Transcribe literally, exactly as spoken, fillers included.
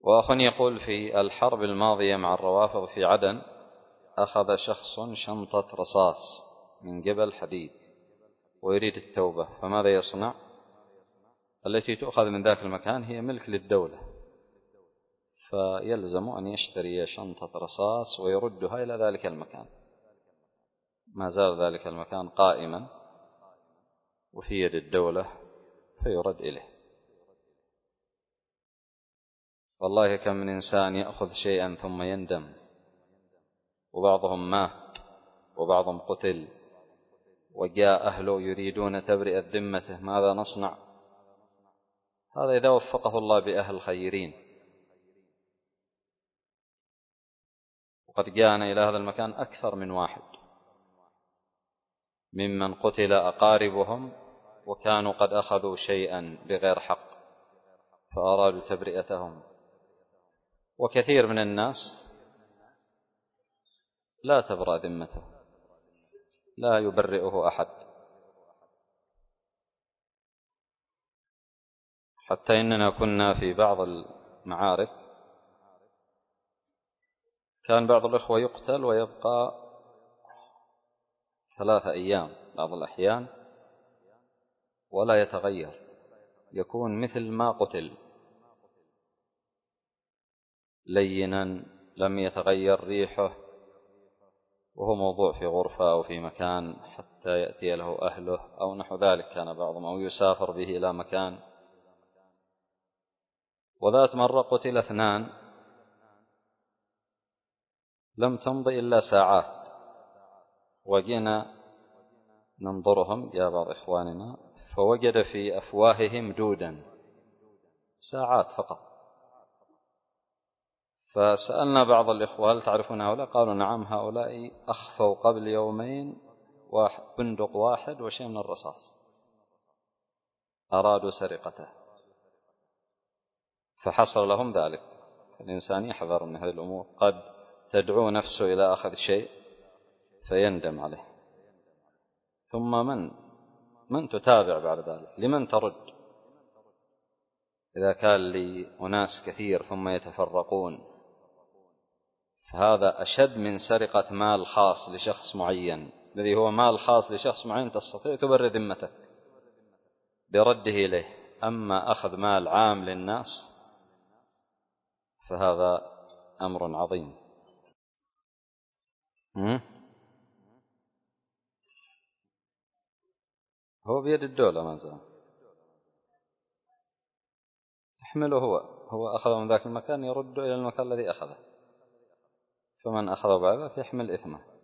وأخ يقول في الحرب الماضية مع الروافض في عدن أخذ شخص شنطة رصاص من جبل حديد ويريد التوبة، فماذا يصنع؟ التي تؤخذ من ذاك المكان هي ملك للدولة، فيلزم أن يشتري شنطة رصاص ويردها إلى ذلك المكان. ما زال ذلك المكان قائما وفي يد الدولة فيرد إليه. والله كم من إنسان يأخذ شيئا ثم يندم، وبعضهم مات وبعضهم قتل وجاء أهله يريدون تبرئة ذمته، ماذا نصنع؟ هذا إذا وفقه الله بأهل خيرين. وقد جاءنا إلى هذا المكان أكثر من واحد ممن قتل أقاربهم وكانوا قد أخذوا شيئا بغير حق فأرادوا تبرئتهم. وكثير من الناس لا تبرأ ذمته، لا يبرئه أحد، حتى إننا كنا في بعض المعارك كان بعض الإخوة يقتل ويبقى ثلاثة أيام بعض الأحيان ولا يتغير، يكون مثل ما قتل، لينا لم يتغير ريحه، وهو موضوع في غرفة أو في مكان حتى يأتي له أهله أو نحو ذلك كان بعضهم، أو يسافر به إلى مكان. وذات مرة قتل اثنان لم تمضي إلا ساعات، وجينا ننظرهم يا بعض إخواننا فوجد في أفواههم دودا، ساعات فقط. فسألنا بعض الإخوة هل تعرفون هؤلاء؟ قالوا نعم، هؤلاء أخفوا قبل يومين واحد بندق واحد وشيء من الرصاص، أرادوا سرقته فحصل لهم ذلك. الإنسان يحذر من هذه الأمور، قد تدعو نفسه إلى أخذ شيء فيندم عليه، ثم من من تتابع بعد ذلك؟ لمن ترد؟ إذا كان لأناس كثير ثم يتفرقون، فهذا أشد من سرقة مال خاص لشخص معين، الذي هو مال خاص لشخص معين تستطيع تبرئ ذمتك برده إليه. أما أخذ مال عام للناس فهذا أمر عظيم. هو بيد الدولة ما زال، يحمله هو هو أخذ من ذاك المكان يرد إلى المكان الذي أخذه، فمن أخذه بعد ذلك يحمل إثمه.